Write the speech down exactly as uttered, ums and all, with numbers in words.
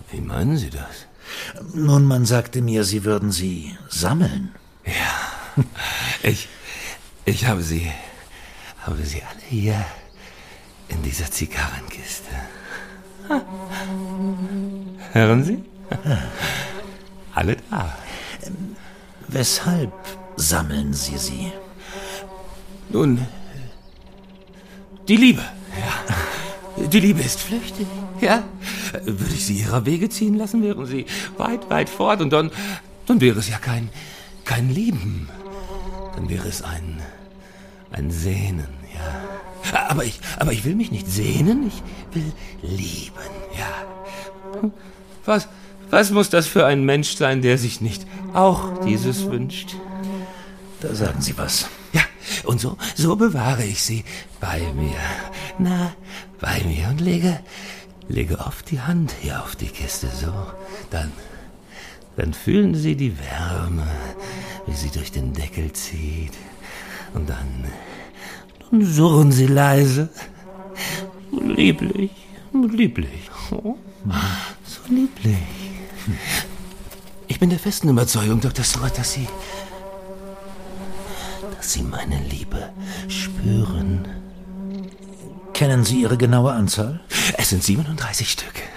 Wie meinen Sie das? Nun, man sagte mir, Sie würden sie sammeln. Ja, ich, ich habe sie, habe sie alle hier in dieser Zigarrenkiste. Hören Sie? Alle da. Weshalb sammeln Sie sie? Nun, die Liebe, ja. Die Liebe ist flüchtig, ja. Würde ich sie ihrer Wege ziehen lassen, wären sie weit, weit fort. Und dann, dann wäre es ja kein, kein Lieben. Dann wäre es ein, ein Sehnen, ja. Aber ich, aber ich will mich nicht sehnen, ich will lieben, ja. Was, was muss das für ein Mensch sein, der sich nicht auch dieses wünscht? Da sagen Sie was. Ja, und so, so bewahre ich sie bei mir. Na, bei mir und lege, lege oft die Hand hier auf die Kiste, so. Dann, dann fühlen Sie die Wärme, wie sie durch den Deckel zieht. Und dann, dann surren Sie leise. Lieblich, lieblich. Oh, so lieblich. Ich bin der festen Überzeugung, Doktor Stewart, dass Sie, dass Sie meine Liebe spüren. Kennen Sie Ihre genaue Anzahl? Es sind siebenunddreißig Stück.